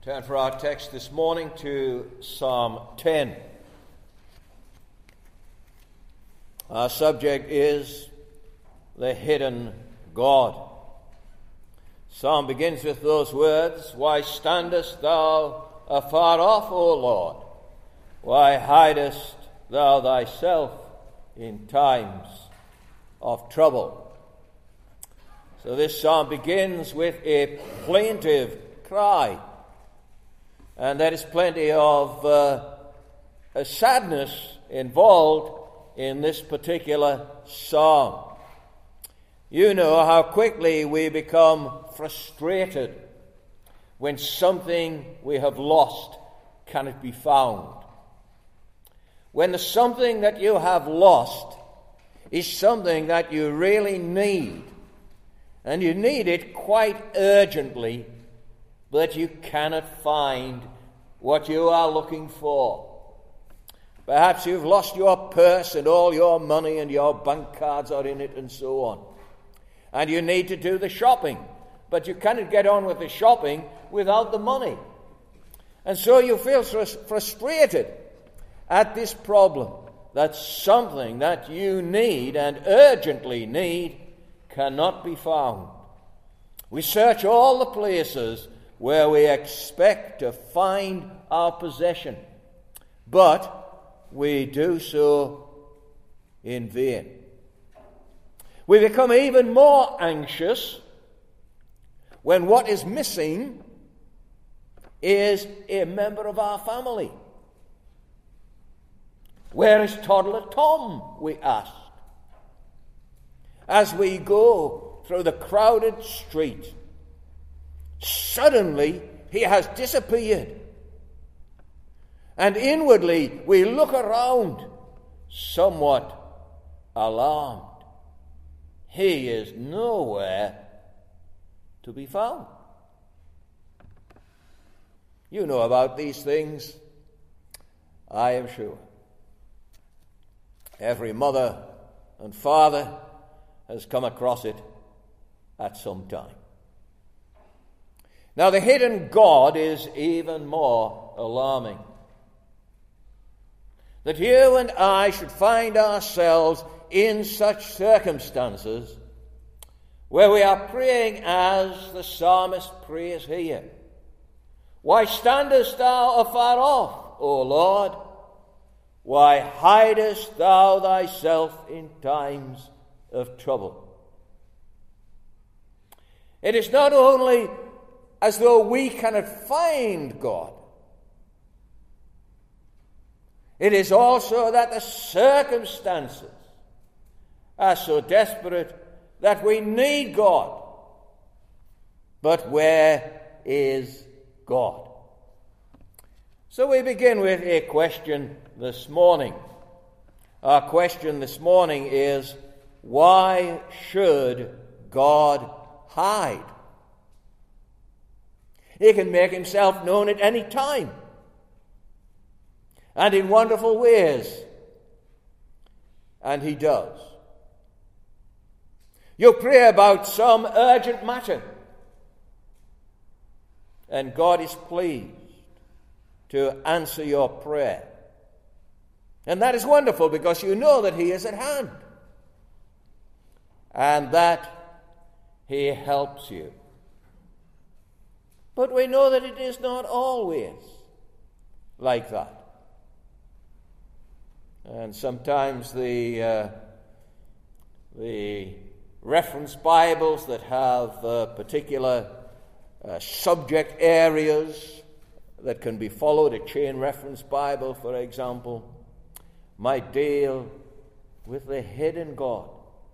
Turn for our text this morning to Psalm 10. Our subject is the hidden God. Psalm begins with those words, "Why standest thou afar off, O Lord? Why hidest thou thyself in times of trouble?" So this psalm begins with a plaintive cry. And there is plenty of sadness involved in this particular psalm. You know how quickly we become frustrated when something we have lost cannot be found. When the something that you have lost is something that you really need, and you need it quite urgently, but you cannot find what you are looking for. Perhaps you've lost your purse and all your money and your bank cards are in it and so on. And you need to do the shopping, but you cannot get on with the shopping without the money. And so you feel frustrated at this problem, that something that you need and urgently need cannot be found. We search all the places where we expect to find our possession, but we do so in vain. We become even more anxious when what is missing is a member of our family. Where is toddler Tom, we ask, as we go through the crowded street. Suddenly, he has disappeared. And inwardly, we look around, somewhat alarmed. He is nowhere to be found. You know about these things, I am sure. Every mother and father has come across it at some time. Now, the hidden God is even more alarming. That you and I should find ourselves in such circumstances where we are praying as the psalmist prays here. "Why standest thou afar off, O Lord? Why hidest thou thyself in times of trouble?" It is not only as though we cannot find God. It is also that the circumstances are so desperate that we need God. But where is God? So we begin with a question this morning. Our question this morning is, why should God hide? He can make himself known at any time and in wonderful ways. And he does. You pray about some urgent matter, and God is pleased to answer your prayer. And that is wonderful because you know that he is at hand and that he helps you. But we know that it is not always like that. And sometimes the reference Bibles that have particular subject areas that can be followed, a chain reference Bible, for example, might deal with the hidden God.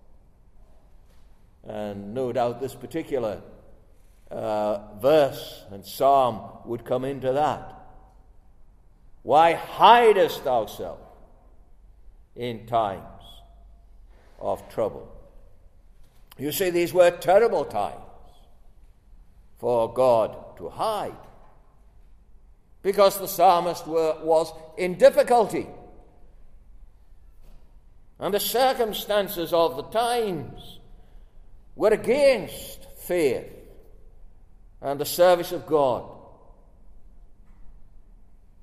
And no doubt this particular verse and psalm would come into that. "Why hidest thou thyself in times of trouble?" You see, these were terrible times for God to hide, because the psalmist was in difficulty. And the circumstances of the times were against faith and the service of God.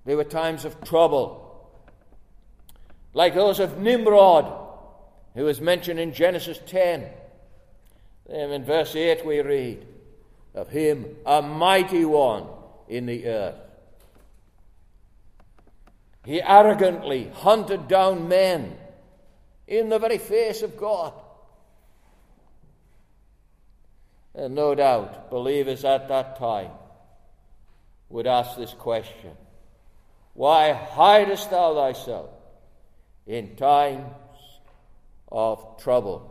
They were times of trouble, like those of Nimrod, who is mentioned in Genesis 10. Then in verse 8 we read of him, a mighty one in the earth. He arrogantly hunted down men in the very face of God. And no doubt believers at that time would ask this question: why hidest thou thyself in times of trouble?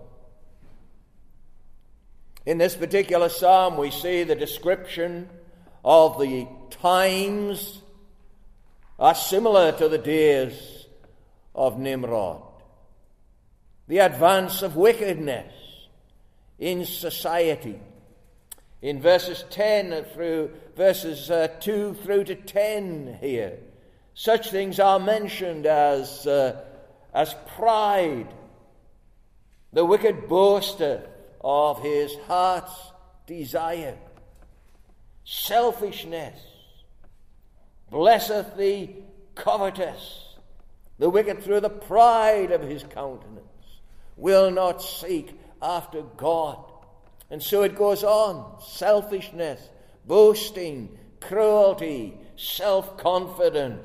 In this particular psalm, we see the description of the times are similar to the days of Nimrod. The advance of wickedness in society. In verses 2 through to 10 here, such things are mentioned as pride. The wicked boasteth of his heart's desire. Selfishness. Blesseth the covetous. The wicked through the pride of his countenance will not seek after God. And so it goes on. Selfishness, boasting, cruelty, self-confidence,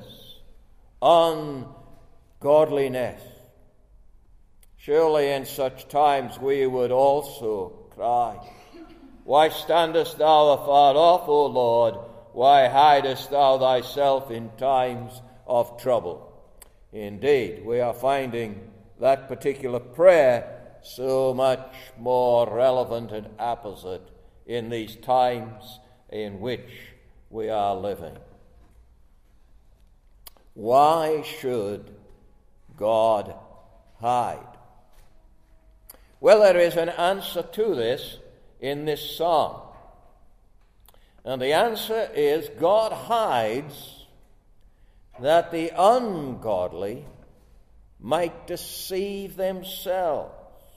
ungodliness. Surely in such times we would also cry, why standest thou afar off, O Lord? Why hidest thou thyself in times of trouble? Indeed, we are finding that particular prayer so much more relevant and apposite in these times in which we are living. Why should God hide? Well, there is an answer to this in this psalm. And the answer is God hides that the ungodly might deceive themselves.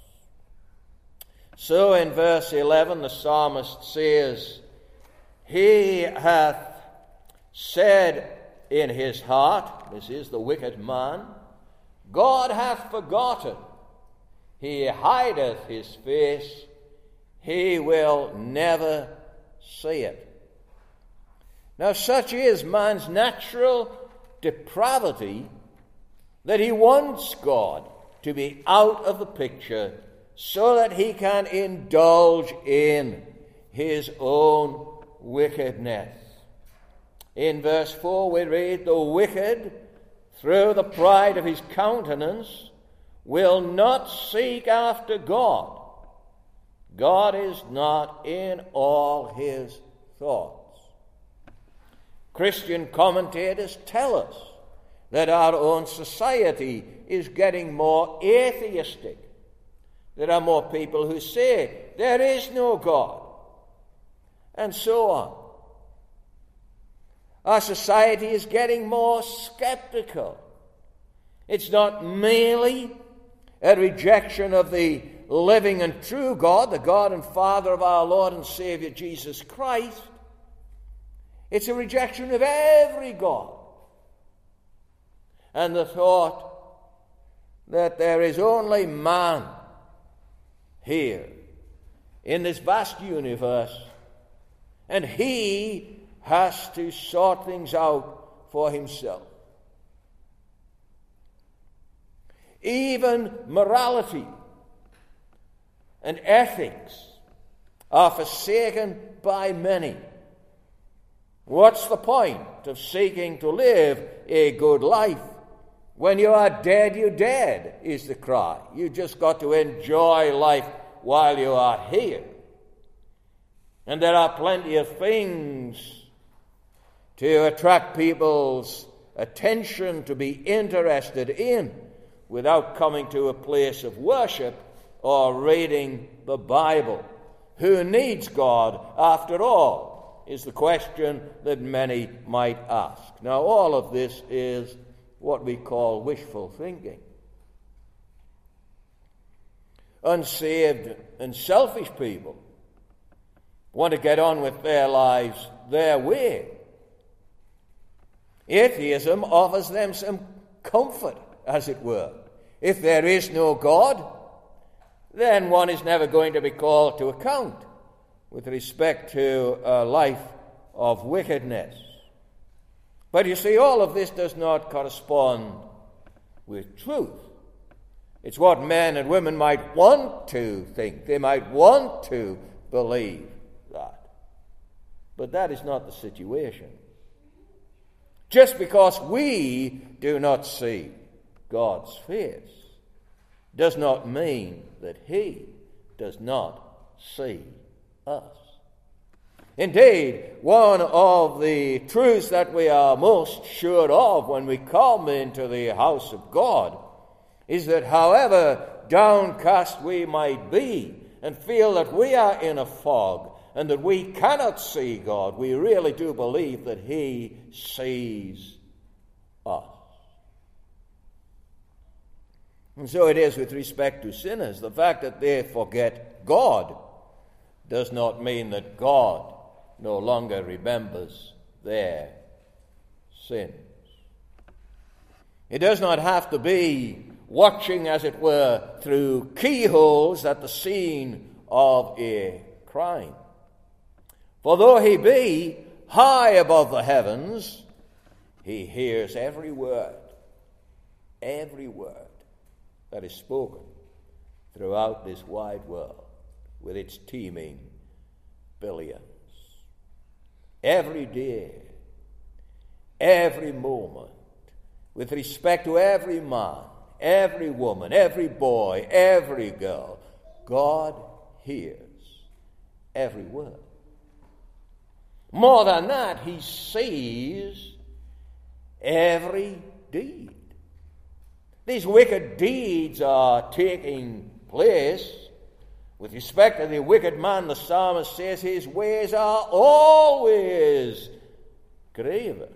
So in verse 11 the psalmist says, he hath said in his heart, this is the wicked man, God hath forgotten. He hideth his face, he will never see it. Now such is man's natural depravity that he wants God to be out of the picture so that he can indulge in his own wickedness. In verse 4 we read, the wicked, through the pride of his countenance, will not seek after God. God is not in all his thoughts. Christian commentators tell us that our own society is getting more atheistic. There are more people who say there is no God, and so on. Our society is getting more skeptical. It's not merely a rejection of the living and true God, the God and Father of our Lord and Savior Jesus Christ. It's a rejection of every God. And the thought that there is only man here in this vast universe, and he has to sort things out for himself. Even morality and ethics are forsaken by many. What's the point of seeking to live a good life? When you are dead, you're dead, is the cry. You just got to enjoy life while you are here. And there are plenty of things to attract people's attention, to be interested in, without coming to a place of worship or reading the Bible. Who needs God after all, is the question that many might ask. Now, all of this is what we call wishful thinking. Unsaved and selfish people want to get on with their lives their way. Atheism offers them some comfort, as it were. If there is no God, then one is never going to be called to account with respect to a life of wickedness. But you see, all of this does not correspond with truth. It's what men and women might want to think. They might want to believe that. But that is not the situation. Just because we do not see God's face does not mean that He does not see us. Indeed, one of the truths that we are most sure of when we come into the house of God is that however downcast we might be and feel that we are in a fog and that we cannot see God, we really do believe that He sees us. And so it is with respect to sinners. The fact that they forget God does not mean that God no longer remembers their sins. It does not have to be watching, as it were, through keyholes at the scene of a crime. For though He be high above the heavens, He hears every word that is spoken throughout this wide world with its teeming billions. Every day, every moment, with respect to every man, every woman, every boy, every girl, God hears every word. More than that, He sees every deed. These wicked deeds are taking place. With respect to the wicked man, the psalmist says his ways are always grievous.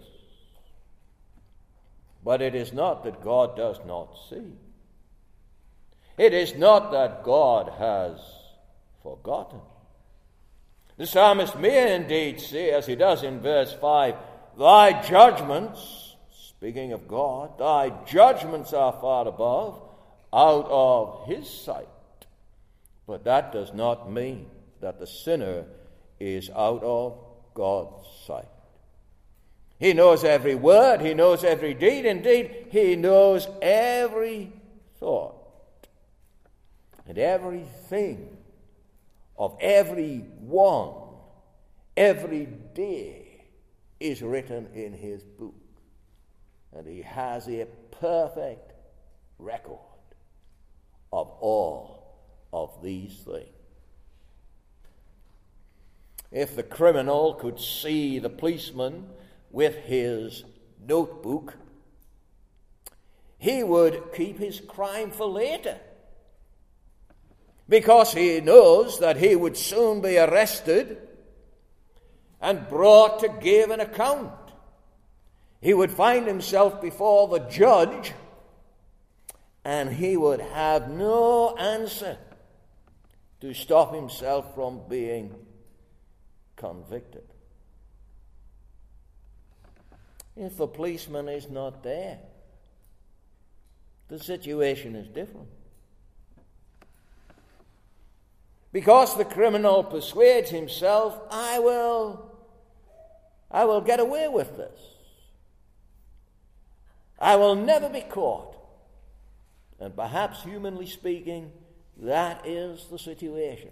But it is not that God does not see. It is not that God has forgotten. The psalmist may indeed say, as he does in verse 5, "Thy judgments," speaking of God, "thy judgments are far above, out of His sight." But that does not mean that the sinner is out of God's sight. He knows every word, He knows every deed, indeed, He knows every thought. And everything of every one, every day, is written in His book. And He has a perfect record of all of these things. If the criminal could see the policeman with his notebook, he would keep his crime for later, because he knows that he would soon be arrested and brought to give an account. He would find himself before the judge, and he would have no answer to stop himself from being convicted. If the policeman is not there, the situation is different. Because the criminal persuades himself, I will get away with this. I will never be caught. And perhaps, humanly speaking, that is the situation.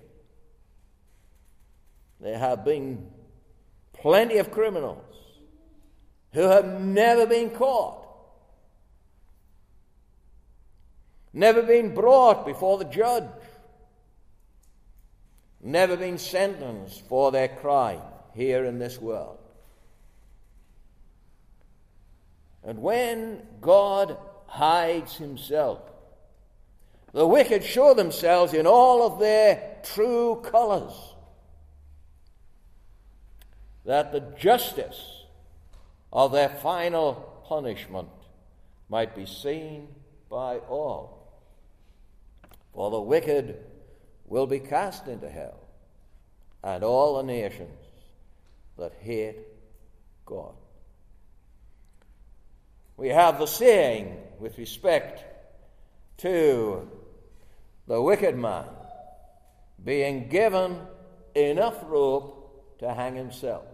There have been plenty of criminals who have never been caught, never been brought before the judge, never been sentenced for their crime here in this world. And when God hides Himself, the wicked show themselves in all of their true colors, that the justice of their final punishment might be seen by all. For the wicked will be cast into hell, and all the nations that hate God. we have the saying with respect to the wicked man being given enough rope to hang himself.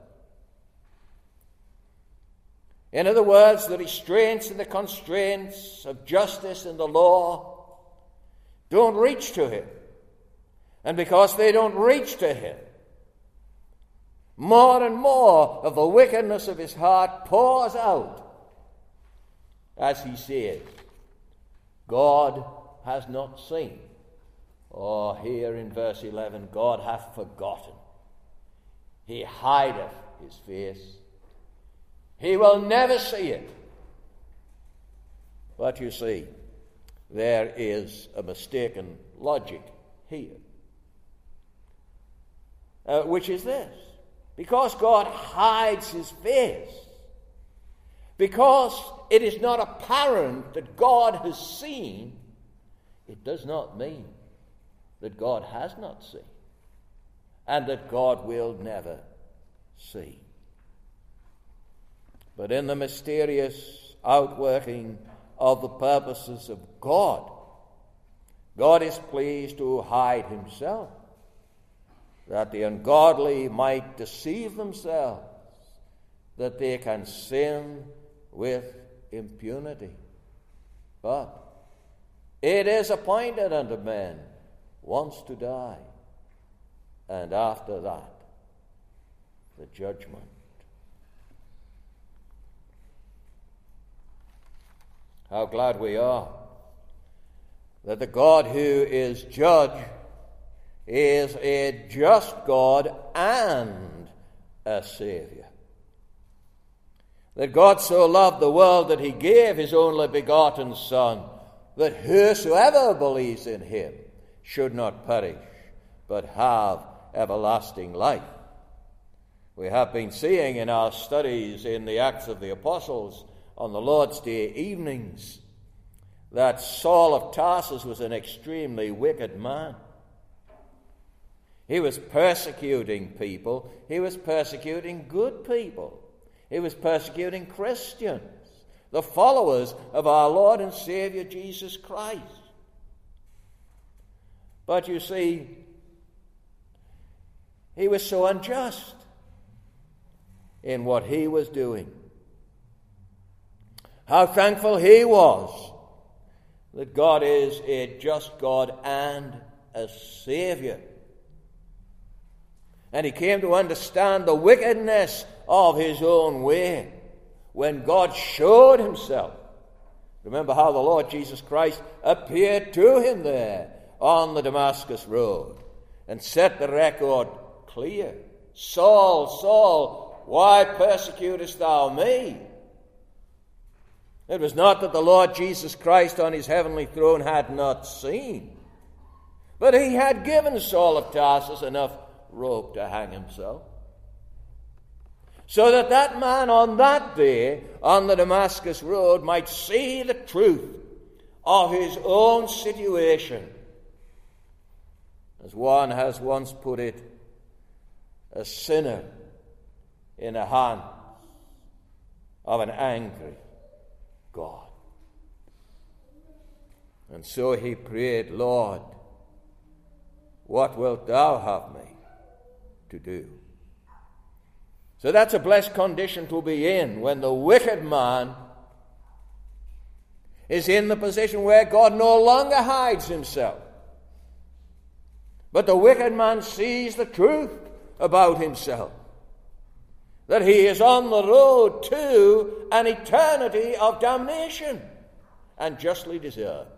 In other words, the restraints and the constraints of justice and the law don't reach to him. And because they don't reach to him, more and more of the wickedness of his heart pours out as he says, God has not seen. Or here in verse 11, God hath forgotten. He hideth his face. He will never see it. But you see, there is a mistaken logic here. Which is this. Because God hides his face, because it is not apparent that God has seen, it does not mean that God has not seen and that God will never see. But in the mysterious outworking of the purposes of God, God is pleased to hide himself, that the ungodly might deceive themselves, that they can sin with impunity. But it is appointed unto men once to die, and after that, the judgment. How glad we are that the God who is judge is a just God and a Savior. That God so loved the world that he gave his only begotten Son, that whosoever believes in him should not perish, but have everlasting life. We have been seeing in our studies in the Acts of the Apostles on the Lord's Day evenings that Saul of Tarsus was an extremely wicked man. He was persecuting people. He was persecuting good people. He was persecuting Christians, the followers of our Lord and Savior Jesus Christ. But you see, he was so unjust in what he was doing. How thankful he was that God is a just God and a Savior. And he came to understand the wickedness of his own way when God showed himself. Remember how the Lord Jesus Christ appeared to him there on the Damascus road and set the record clear. Saul, Saul, why persecutest thou me? It was not that the Lord Jesus Christ on his heavenly throne had not seen, but he had given Saul of Tarsus enough rope to hang himself, so that that man on that day on the Damascus road might see the truth of his own situation. As one has once put it, a sinner in the hands of an angry God. And so he prayed, Lord, what wilt thou have me to do? So that's a blessed condition to be in when the wicked man is in the position where God no longer hides himself. But the wicked man sees the truth about himself, that he is on the road to an eternity of damnation, and justly deserved.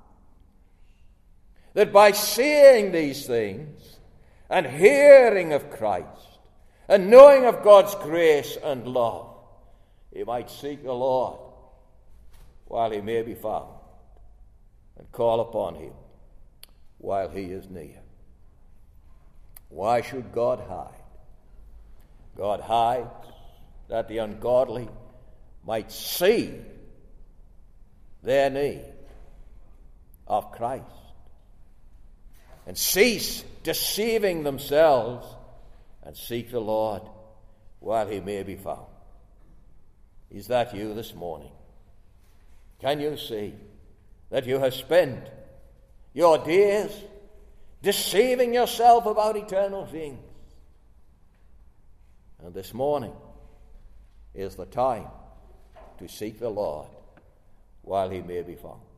That by seeing these things and hearing of Christ and knowing of God's grace and love, he might seek the Lord while he may be found and call upon him while he is near. Why should God hide? God hides that the ungodly might see their need of Christ and cease deceiving themselves and seek the Lord while he may be found. Is that you this morning? Can you see that you have spent your days deceiving yourself about eternal things? And this morning is the time to seek the Lord while he may be found.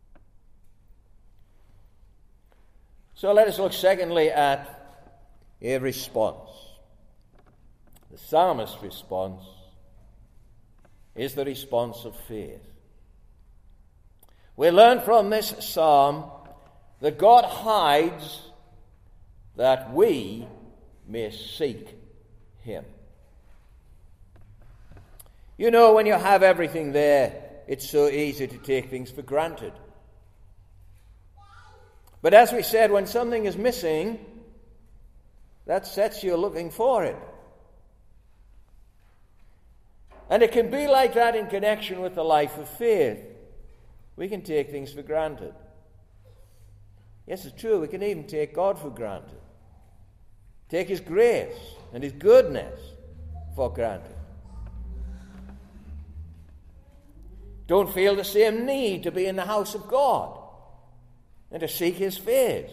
So let us look secondly at a response. The psalmist's response is the response of faith. We learn from this psalm that God hides that we may seek him. You know, when you have everything there, it's so easy to take things for granted. But as we said, when something is missing, that sets you looking for it. And it can be like that in connection with the life of faith. We can take things for granted. Yes, it's true, we can even take God for granted. Take his grace and his goodness for granted. Don't feel the same need to be in the house of God and to seek his face.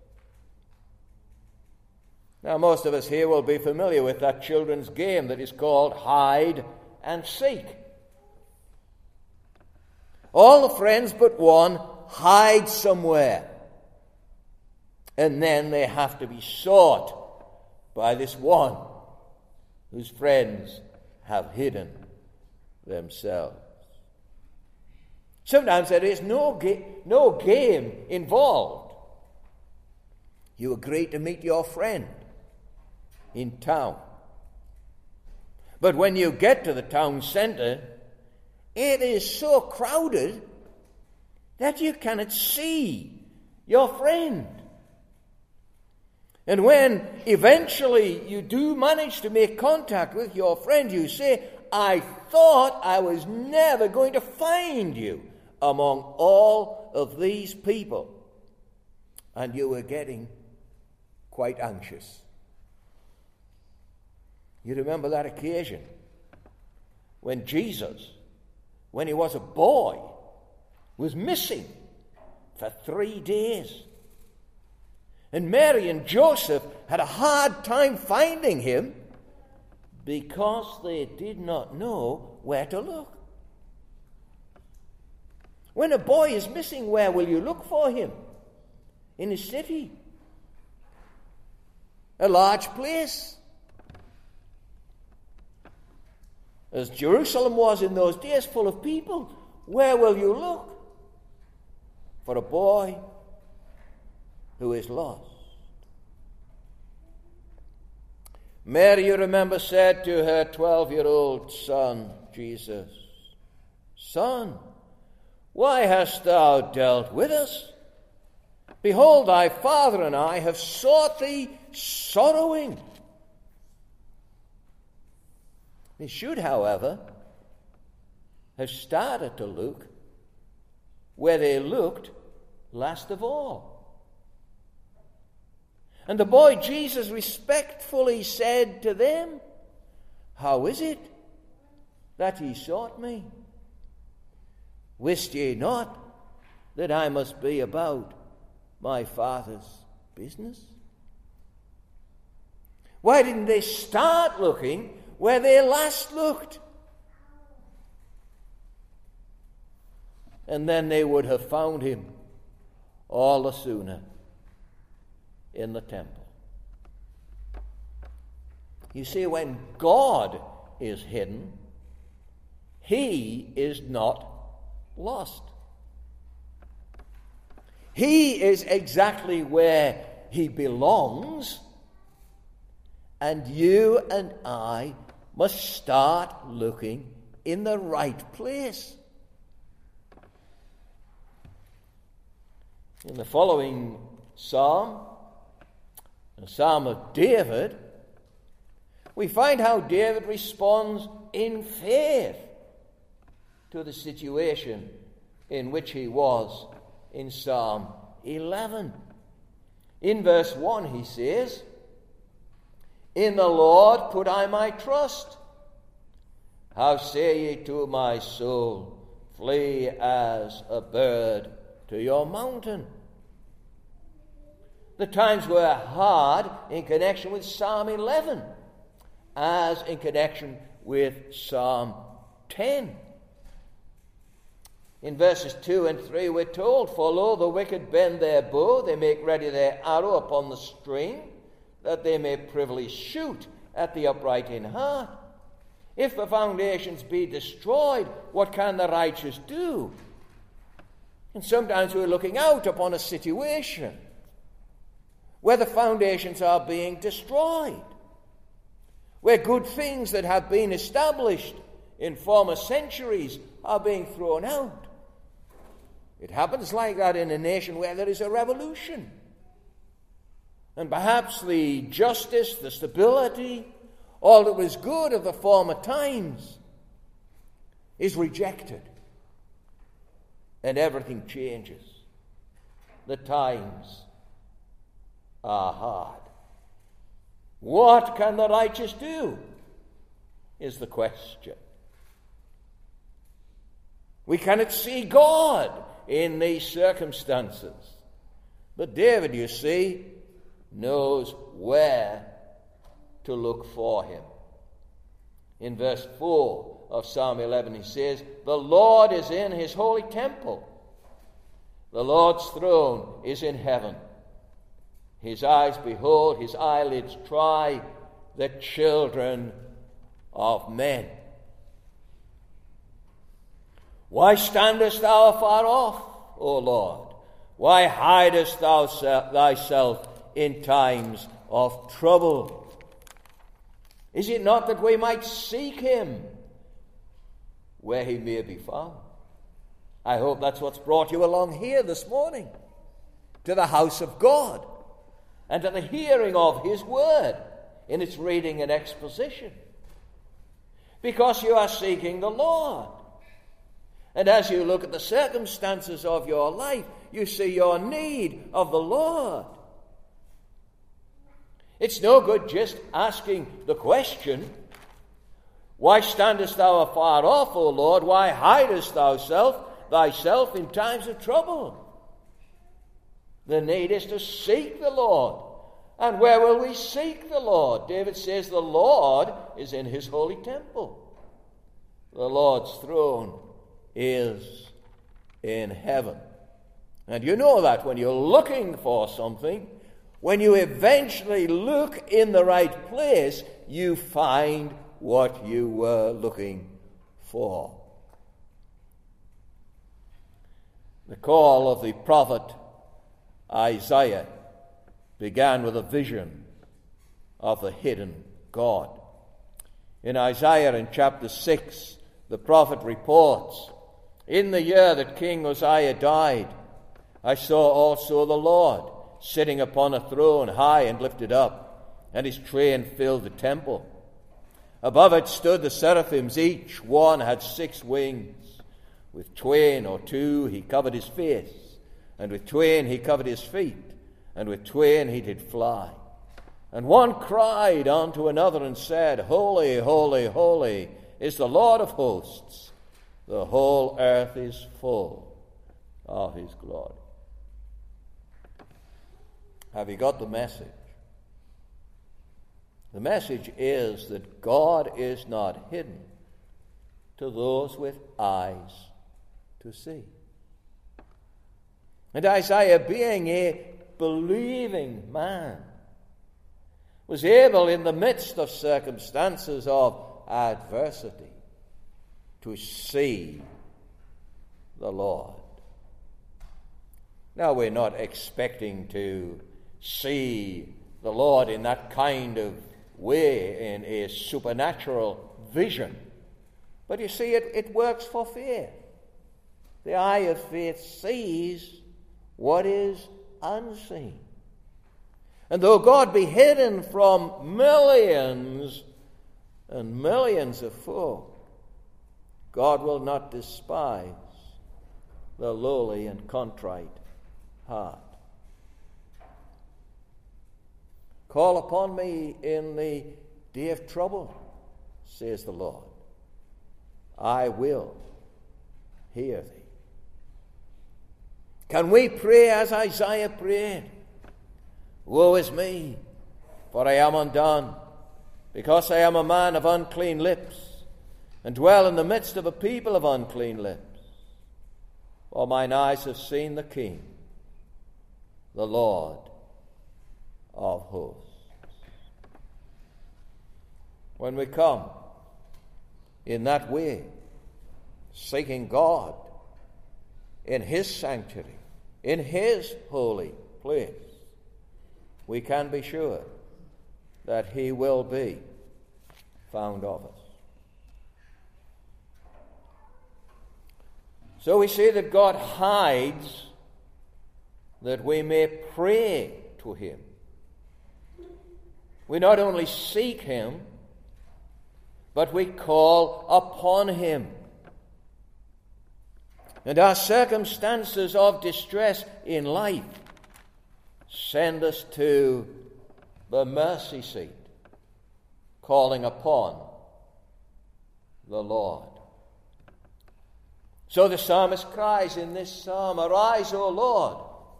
Now, most of us here will be familiar with that children's game that is called hide and seek. All the friends but one hide somewhere, and then they have to be sought by this one whose friends have hidden themselves. Sometimes there is no game involved. You agree to meet your friend in town. But when you get to the town centre, it is so crowded that you cannot see your friend. And when eventually you do manage to make contact with your friend, you say, I thought I was never going to find you among all of these people. And you were getting quite anxious. You remember that occasion when Jesus, when he was a boy, was missing for 3 days. And Mary and Joseph had a hard time finding him because they did not know where to look. When a boy is missing, where will you look for him? In a city? A large place? As Jerusalem was in those days, full of people, where will you look for a boy who is lost? Mary, you remember, said to her 12-year-old son, Jesus, Son, why hast thou dealt with us? Behold, thy father and I have sought thee sorrowing. They should, however, have started to look where they looked last of all. And the boy Jesus respectfully said to them, How is it that ye sought me? Wist ye not that I must be about my Father's business? Why didn't they start looking where they last looked? And then they would have found him all the sooner in the temple. You see, when God is hidden, he is not lost. He is exactly where he belongs, and you and I must start looking in the right place. In the following psalm, the Psalm of David, we find how David responds in faith to the situation in which he was in Psalm 11. In verse 1 he says, In the Lord put I my trust. How say ye to my soul, flee as a bird to your mountain. The times were hard in connection with Psalm 11, as in connection with Psalm 10. In verses 2 and 3 we're told, "For lo, the wicked bend their bow, they make ready their arrow upon the string, that they may privily shoot at the upright in heart. If the foundations be destroyed, what can the righteous do?" And sometimes we're looking out upon a situation where the foundations are being destroyed, where good things that have been established in former centuries are being thrown out. It happens like that in a nation where there is a revolution. And perhaps the justice, the stability, all that was good of the former times is rejected. And everything changes. The times are hard. What can the righteous do? Is the question. We cannot see God in these circumstances. But David, you see, knows where to look for him. In verse 4 of Psalm 11 he says, "The Lord is in his holy temple. The Lord's throne is in heaven. His eyes behold, his eyelids try the children of men. Why standest thou afar off, O Lord? Why hidest thou thyself in times of trouble? Is it not that we might seek him where he may be found?" I hope that's what's brought you along here this morning, to the house of God, and to the hearing of his word in its reading and exposition. Because you are seeking the Lord. And as you look at the circumstances of your life, you see your need of the Lord. It's no good just asking the question, "Why standest thou afar off, O Lord? Why hidest thou thyself in times of trouble?" The need is to seek the Lord. And where will we seek the Lord? David says the Lord is in his holy temple. The Lord's throne is in heaven. And you know that when you're looking for something, when you eventually look in the right place, you find what you were looking for. The call of the prophet Isaiah began with a vision of the hidden God. In Isaiah in chapter 6, the prophet reports, "In the year that King Uzziah died, I saw also the Lord sitting upon a throne high and lifted up, and his train filled the temple. Above it stood the seraphims, each one had 6 wings. With twain or two he covered his face, and with twain he covered his feet, and with twain he did fly. And one cried unto another and said, Holy, holy, holy is the Lord of hosts. The whole earth is full of his glory." Have you got the message? The message is that God is not hidden to those with eyes to see. And Isaiah, being a believing man, was able in the midst of circumstances of adversity to see the Lord. Now, we're not expecting to see the Lord in that kind of way, in a supernatural vision. But you see, it works for faith. The eye of faith sees what is unseen. And though God be hidden from millions and millions of folk, God will not despise the lowly and contrite heart. Call upon me in the day of trouble, says the Lord. I will hear thee. Can we pray as Isaiah prayed? Woe is me, for I am undone, because I am a man of unclean lips, and dwell in the midst of a people of unclean lips. For mine eyes have seen the King, the Lord of hosts. When we come in that way, seeking God in his sanctuary, in his holy place, we can be sure that he will be found of us. So we see that God hides that we may pray to him. We not only seek him, but we call upon him. And our circumstances of distress in life send us to the mercy seat, calling upon the Lord. So the psalmist cries in this psalm, Arise, O Lord.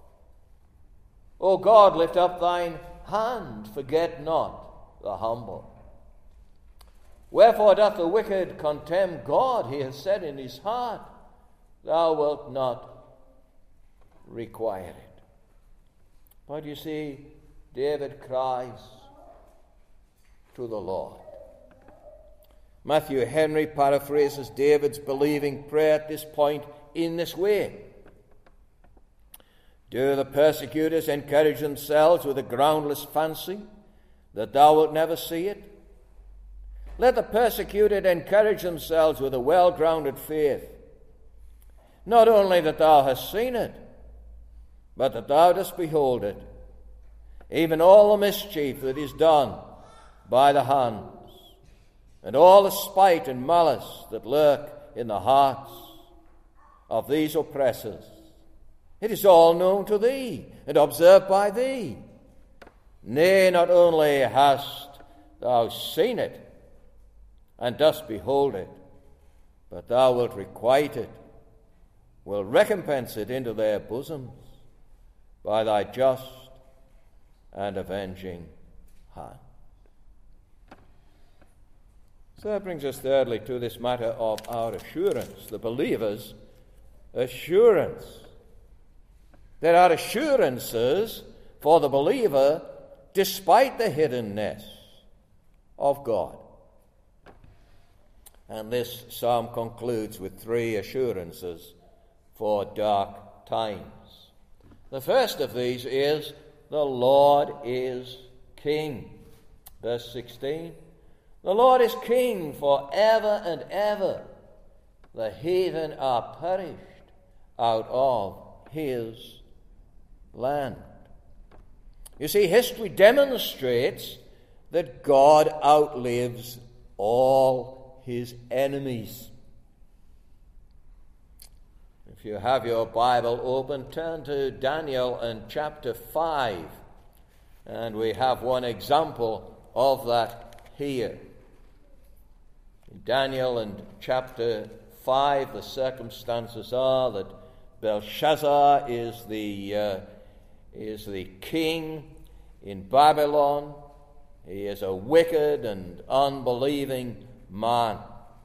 O God, lift up thine hand, forget not the humble. Wherefore doth the wicked contemn God? He has said in his heart, Thou wilt not require it. But you see, David cries to the Lord. Matthew Henry paraphrases David's believing prayer at this point in this way. Do the persecutors encourage themselves with a groundless fancy that thou wilt never see it? Let the persecuted encourage themselves with a well-grounded faith, not only that thou hast seen it, but that thou dost behold it, even all the mischief that is done by the hands, and all the spite and malice that lurk in the hearts of these oppressors. It is all known to thee, and observed by thee. Nay, not only hast thou seen it, and dost behold it, but thou wilt requite it, will recompense it into their bosoms by thy just and avenging hand. So that brings us thirdly to this matter of our assurance, the believer's assurance. There are assurances for the believer despite the hiddenness of God. And this psalm concludes with three assurances for dark times. The first of these is, the Lord is King. Verse 16, the Lord is King forever and ever. The heathen are perished out of his land. You see, history demonstrates that God outlives all his enemies. If you have your Bible open, turn to Daniel and chapter 5, and we have one example of that here. In Daniel and chapter 5, the circumstances are that Belshazzar is the king in Babylon. He is a wicked and unbelieving man.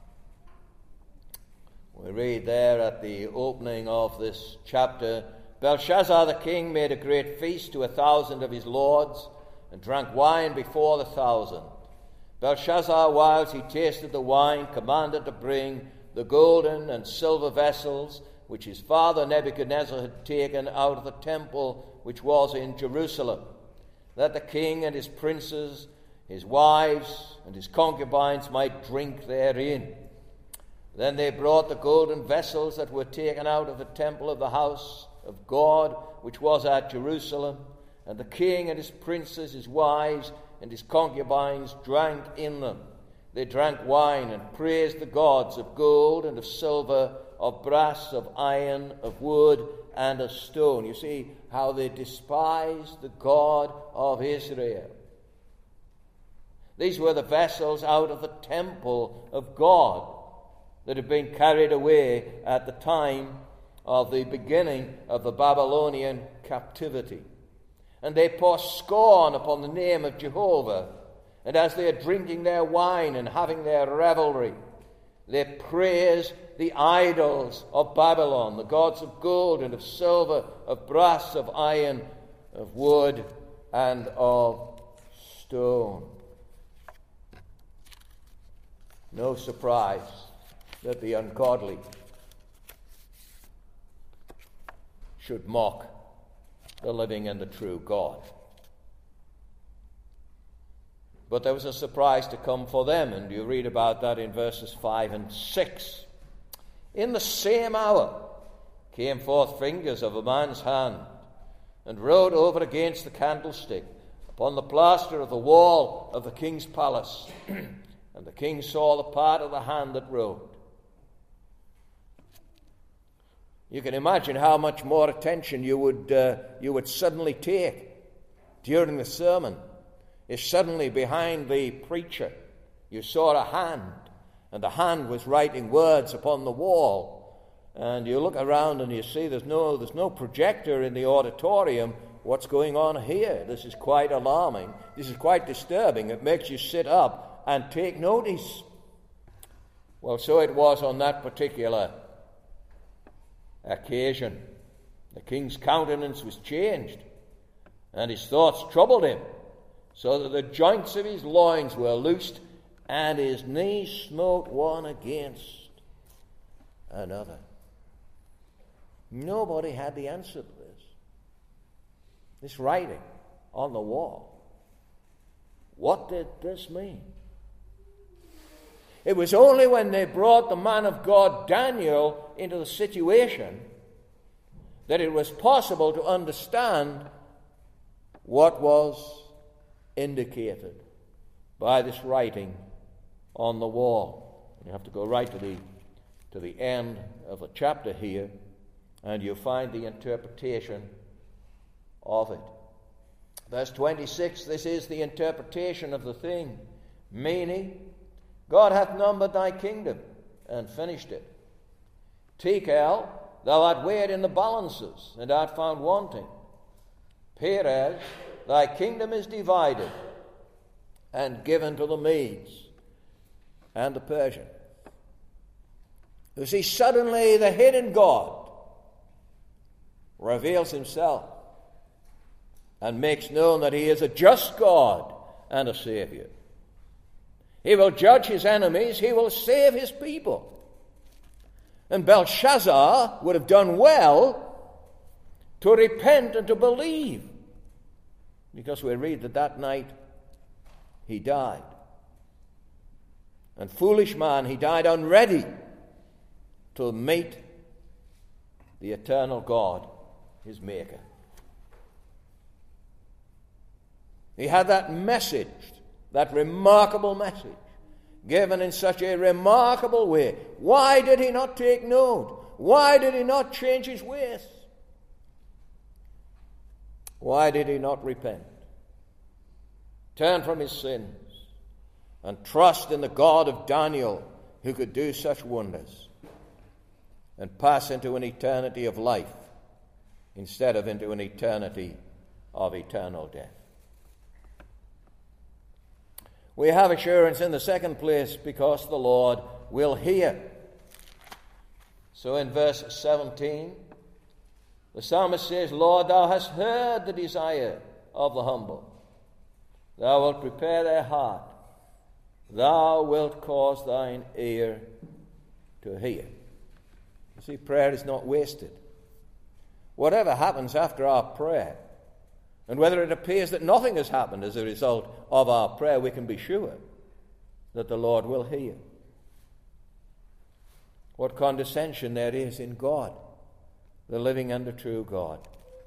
We read there at the opening of this chapter, Belshazzar the king made a great feast to 1,000 of his lords, and drank wine before the 1,000. Belshazzar, whilst he tasted the wine, commanded to bring the golden and silver vessels which his father Nebuchadnezzar had taken out of the temple which was in Jerusalem, that the king and his princes, his wives, and his concubines might drink therein. Then they brought the golden vessels that were taken out of the temple of the house of God, which was at Jerusalem, and the king and his princes, his wives, and his concubines drank in them. They drank wine and praised the gods of gold and of silver, of brass, of iron, of wood, and of stone. You see how they despised the God of Israel. These were the vessels out of the temple of God. that had been carried away at the time of the beginning of the Babylonian captivity. And they pour scorn upon the name of Jehovah. And as they are drinking their wine and having their revelry, they praise the idols of Babylon, the gods of gold and of silver, of brass, of iron, of wood, and of stone. No surprise that the ungodly should mock the living and the true God. But there was a surprise to come for them, and you read about that in verses 5 and 6. In the same hour came forth fingers of a man's hand, and wrote over against the candlestick upon the plaster of the wall of the king's palace. And the king saw the part of the hand that wrote. You can imagine how much more attention you would suddenly take during the sermon if suddenly behind the preacher you saw a hand, and the hand was writing words upon the wall, and you look around and you see there's no projector in the auditorium. What's going on here? This is quite alarming. This is quite disturbing. It makes you sit up and take notice. Well, so it was on that particular occasion. The king's countenance was changed, and his thoughts troubled him, so that the joints of his loins were loosed, and his knees smote one against another. Nobody had the answer to this. This writing on the wall. What did this mean? It was only when they brought the man of God, Daniel, into the situation that it was possible to understand what was indicated by this writing on the wall. You have to go right to the end of the chapter here, and you'll find the interpretation of it. Verse 26, this is the interpretation of the thing, meaning, God hath numbered thy kingdom and finished it. Tekel, thou art weighed in the balances and art found wanting. Perez, thy kingdom is divided and given to the Medes and the Persians. You see, suddenly the hidden God reveals himself and makes known that he is a just God and a Savior. He will judge his enemies. He will save his people. And Belshazzar would have done well to repent and to believe, because we read that night he died. And foolish man, he died unready to meet the eternal God, his Maker. He had that message, that remarkable message, given in such a remarkable way. Why did he not take note? Why did he not change his ways? Why did he not repent? Turn from his sins and trust in the God of Daniel, who could do such wonders, and pass into an eternity of life instead of into an eternity of eternal death. We have assurance in the second place because the Lord will hear. So in verse 17, the psalmist says, Lord, thou hast heard the desire of the humble. Thou wilt prepare their heart. Thou wilt cause thine ear to hear. You see, prayer is not wasted. Whatever happens after our prayer, and whether it appears that nothing has happened as a result of our prayer, we can be sure that the Lord will hear. What condescension there is in God, the living and the true God.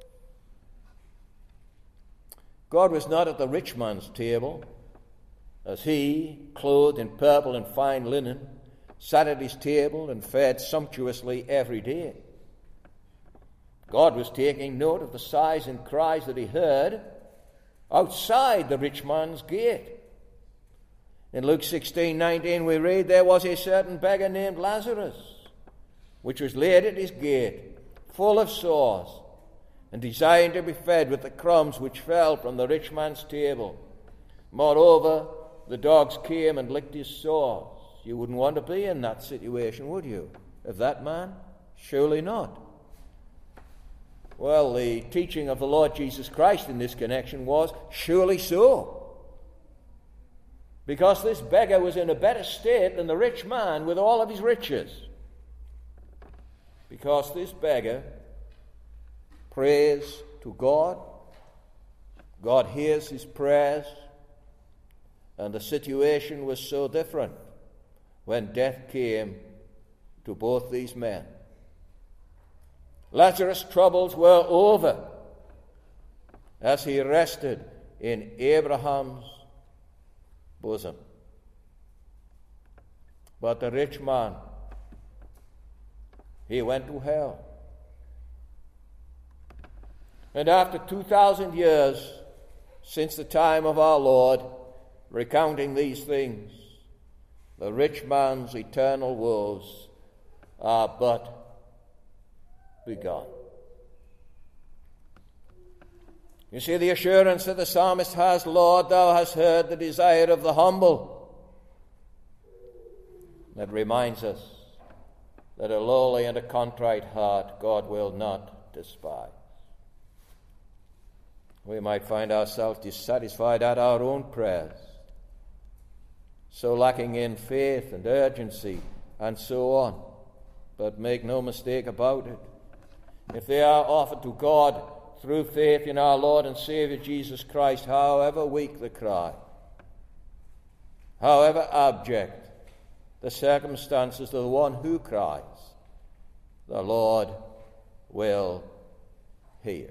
God was not at the rich man's table as he, clothed in purple and fine linen, sat at his table and fed sumptuously every day. God was taking note of the sighs and cries that he heard outside the rich man's gate. In Luke 16:19 we read, there was a certain beggar named Lazarus, which was laid at his gate, full of sores, and desiring to be fed with the crumbs which fell from the rich man's table. Moreover, the dogs came and licked his sores. You wouldn't want to be in that situation, would you, of that man? Surely not. Well, the teaching of the Lord Jesus Christ in this connection was, surely so. Because this beggar was in a better state than the rich man with all of his riches. Because this beggar prays to God, God hears his prayers, and the situation was so different when death came to both these men. Lazarus' troubles were over as he rested in Abraham's bosom. But the rich man, he went to hell. And after 2,000 years since the time of our Lord, recounting these things, the rich man's eternal woes are but begun. You see the assurance that the psalmist has, Lord, thou hast heard the desire of the humble. That reminds us that a lowly and a contrite heart God will not despise. We might find ourselves dissatisfied at our own prayers, so lacking in faith and urgency and so on. But make no mistake about it, if they are offered to God through faith in our Lord and Savior Jesus Christ, however weak the cry, however abject the circumstances of the one who cries, the Lord will hear.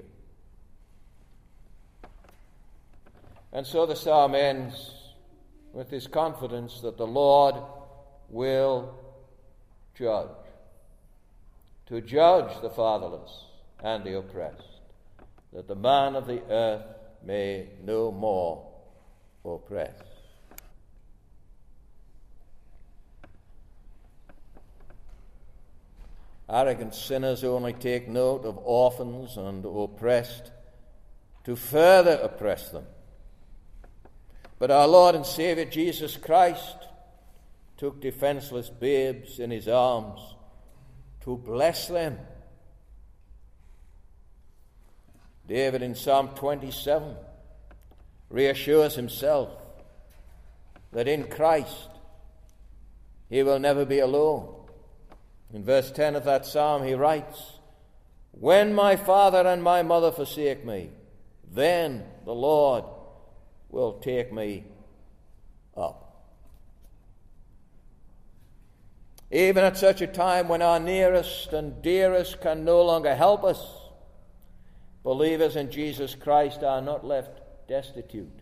And so the psalm ends with this confidence that the Lord will judge, to judge the fatherless and the oppressed, that the man of the earth may no more oppress. Arrogant sinners only take note of orphans and oppressed to further oppress them. But our Lord and Savior Jesus Christ took defenseless babes in his arms to bless them. David in Psalm 27 reassures himself that in Christ he will never be alone. In verse 10 of that psalm he writes, when my father and my mother forsake me, then the Lord will take me up. Even at such a time when our nearest and dearest can no longer help us, believers in Jesus Christ are not left destitute.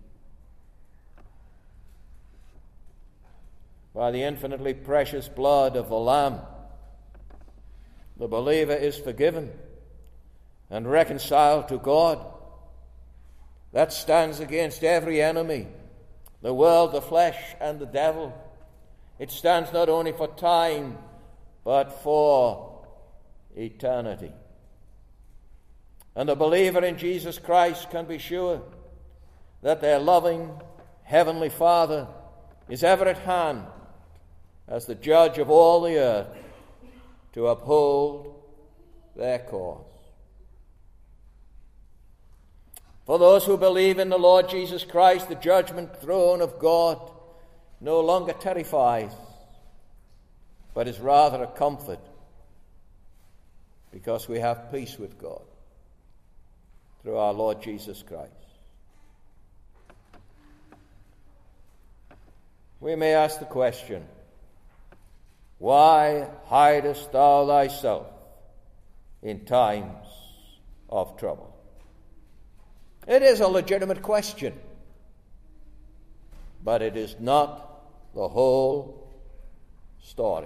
By the infinitely precious blood of the Lamb, the believer is forgiven and reconciled to God. That stands against every enemy, the world, the flesh, and the devil. It stands not only for time, but for eternity. And the believer in Jesus Christ can be sure that their loving Heavenly Father is ever at hand as the judge of all the earth to uphold their cause. For those who believe in the Lord Jesus Christ, the judgment throne of God no longer terrifies, but is rather a comfort, because we have peace with God through our Lord Jesus Christ. We may ask the question, why hidest thou thyself in times of trouble? It is a legitimate question, but it is not the whole story.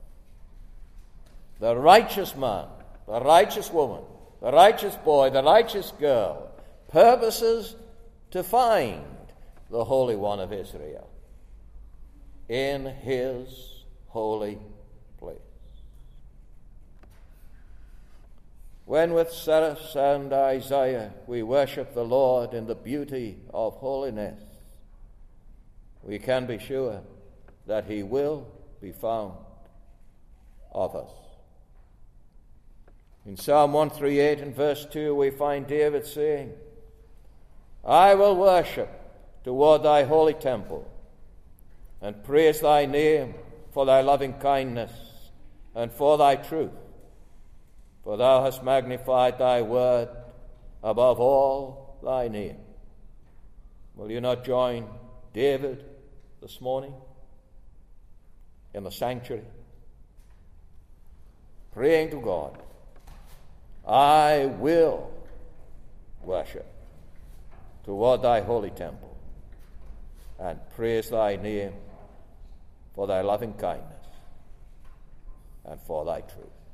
The righteous man, the righteous woman, the righteous boy, the righteous girl purposes to find the Holy One of Israel. in his holy place. When with Seraph and Isaiah we worship the Lord in the beauty of holiness, we can be sure that he will be found of us. In Psalm 138 and verse 2 we find David saying, I will worship toward thy holy temple and praise thy name for thy loving kindness and for thy truth. For thou hast magnified thy word above all thy name. Will you not join David this morning in the sanctuary, praying to God, I will worship toward thy holy temple and praise thy name for thy loving kindness and for thy truth.